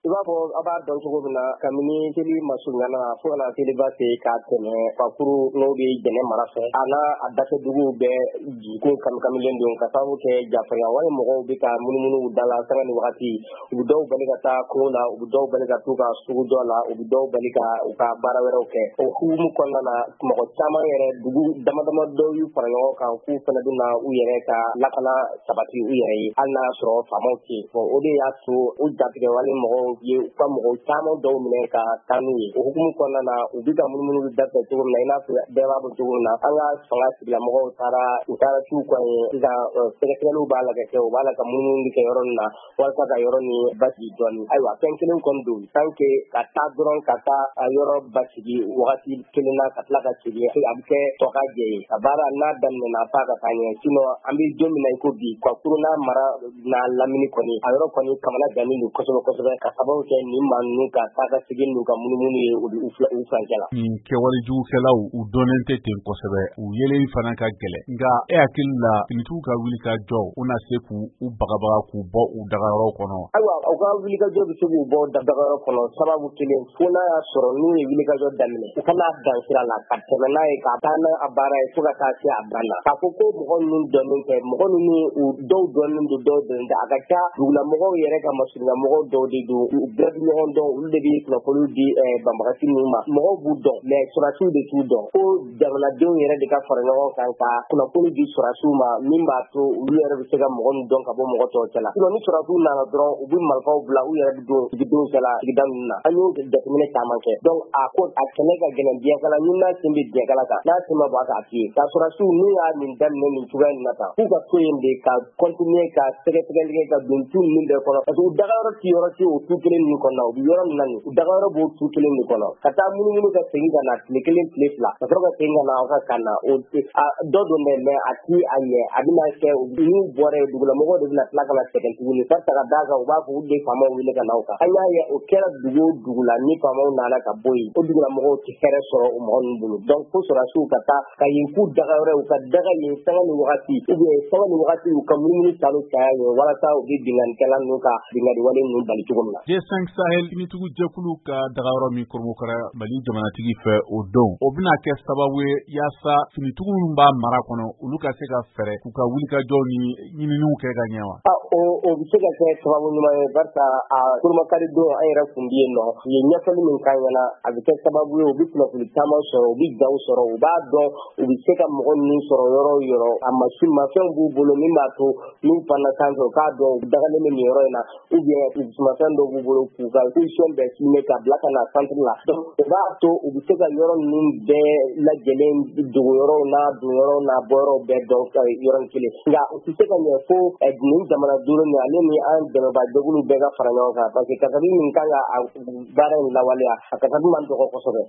I b'a fɔ a b'a dɔn cogo min na kabini seli masurunyana fo kana seliba se k'a tɛmɛ Fakuru n'o de ye Jɛnɛ mara fɛ a n'a a dafɛduguw bɛɛ jigikun kami-kamilen don ka sababu kɛ jafarinya wale mɔgɔw bɛ ka munumunu u da la sanga ni wagati u bɛ dɔw bali ka taa kungo la u bɛ dɔw bali ka t'u ka sugu dɔ la u bɛ dɔw bali ka u ka baara wɛrɛw kɛ o hukumu kɔnɔna na mɔgɔ caman yɛrɛ dugu damadama dɔw y'u fara ɲɔgɔn kan k'u fana bɛna u yɛrɛ ka lakana sabati u yɛrɛ ye hali n'a y'a sɔrɔ faamaw tɛ yen o de y'a to u jatigɛ wale mɔgɔw ye u ka mɔgɔw caman dɔw minɛ ka taa n'u ye o hukumu kɔnɔna na u bɛ ka munumunu dafɛ cogo min na i n'a fɔ bɛɛ b'a fɔ cogo min na an ka fanga tigilamɔgɔw u taara t'u kɔ ye sisan sɛgɛsɛgɛliw b'a la ka kɛ u b'a la ka munumunu kɛ yɔrɔ nin na walasa ka yɔrɔ nin basigi dɔɔnin ayiwa fɛn kelen kɔni don tant que ka taa dɔrɔn ka taa a yɔrɔ basigi wagati kelen na ka tila ka segin a bɛ kɛ tɔka jɛ ye a baara n'a daminɛna f'a ka taa ɲɛ sinon an bɛ don min na i ko bi Fakuru n'a mara n'a lamini kɔni a yɔrɔ kɔni kamana gannen don kosɛbɛ kosɛbɛ ka sababu kɛ nin maa ninnu ka taa ka segin n'u ka munumunu ye u furancɛ la. Kɛwale jugukɛlaw u dɔnnen tɛ ten kosɛbɛ u yelen fana ka gɛlɛn nka e hakili la finitigiw ka wuli ka jɔ u na se k'u bagabaga k'u bɔ u dagayɔrɔ kɔnɔ. Ayiwa u ka wuli ka jɔ bɛ se k'u bɔ dagayɔrɔ kɔnɔ sababu kelen fo n'a y'a sɔrɔ n'u ye wuli ka jɔ daminɛ u kana dan sira la ka tɛmɛ n'a ye ka taa n'a a baara ye fo ka taa se a banna k'a fɔ ko mɔgɔ ninnu dɔnnen tɛ mɔgɔ ninnu u dɔw dɔnnen don dɔw dɔnnen tɛ a ka ca dugulamɔgɔw yɛrɛ ka masurunyamɔgɔw dɔw de don u bɛɛ bɛ ɲɔgɔn dɔn olu de bɛ kunnafoniw di banbagasi ninnu ma mɔgɔw b'u dɔn mais sɔrɔdasiw de t'u dɔn ko jamanadenw yɛrɛ de ka fara ɲɔgɔn kan ka kunnafoni di sɔrɔdasiw ma min b'a to olu yɛrɛ bɛ se ka mɔgɔ ninnu dɔn ka bɔ mɔgɔ tɔw cɛla sinon ni sɔrɔdasiw nana dɔrɔn u bɛ marifaw bila u yɛrɛ bɛ don sigidenw cɛla sigida ninnu na an y'o jateminɛ caman kɛ donc a kɛlɛ ka gɛlɛn diɲɛkala ni n'a sen bɛ diɲɛkala kan n'a sen ma bɔ a k'a f'i ye ka sɔrɔdasiw n'u y'a nin daminɛ nin cogoya in na tan f'u ka to yen de ka continuer ka sɛgɛsɛgɛli kɛ ka don tu ninnu bɛɛ kɔnɔ parce que u dagayɔrɔ tɛ yɔrɔ tɛ o tu kelen ninnu kɔnɔ u bɛ yɔrɔ min na nin u dagayɔrɔ b'o tu kelen de kɔnɔ ka taa munumunu ka segin ka na tile kelen tile fila ka sɔrɔ ka segin ka na aw ka kan na o dɔ don dɛ mais a ti a ɲɛ a bɛna kɛ n'u bɔra yen dugulamɔgɔw de bɛna tila ka na sɛgɛn tuguni barisa ka d'a kan u b'a fɔ u de faamaw wele ka na aw kan an y'a ye o kɛra dugu o dugu la ni faamaw nana ka bɔ yen o dugulamɔgɔw tɛ hɛrɛ sɔrɔ o mɔgɔ ninnu bolo donc fo sɔrɔdasiw ka taa ka yen k'u dagayɔrɔ u ka daga yen sanga ni wagati ou bien sanga ni wagati u ka munumunu talo caya yen walasa u bɛ bingannikɛla ninnu ka binganni wale ninnu bali cogo min na. G5 Sahel finitigiw jɛkulu ka dagayɔrɔ min koromokara Mali jamanatigi fɛ o don o bɛna kɛ sababu ye yaasa finitigiw minnu b'a mara kɔnɔ olu ka se ka fɛɛrɛ k'u ka wulikajɔw ni ɲininiw kɛ ka ɲɛ wa? O bɛ se ka kɛ sababu ɲuman ye barisa a koromakari don an yɛrɛ kun bɛ yen nɔ u ye ɲɛfɔli min k'an ɲɛna a bɛ kɛ sababu ye u bɛ kunnafoni caman sɔrɔ u bɛ jaw sɔrɔ u b'a dɔn u bɛ se ka mɔgɔ ninnu sɔrɔ yɔrɔ o yɔrɔ a mafɛnw b'u bolo min b'a to n'u panna sanfɛ u k'a dɔn u dagalen bɛ nin yɔrɔ in na ou bien mafɛn dɔw b'u bolo k'u ka position bɛɛ filmer ka bila ka na centre la donc o b'a to u bɛ se ka yɔrɔ ninnu bɛɛ lajɛlen dogoyɔrɔw n'a donyɔrɔw n'a bɔyɔrɔw bɛɛ dɔn yɔrɔnin kelen nka u tɛ se ka ɲɛ fo nin jamana duuru ni ale ni an dɛmɛbaajɛkulu bɛɛ ka fara ɲɔgɔn kan parce que kasabi min kan ka baara in lawaleya a kasabi man dɔgɔ kosɛbɛ.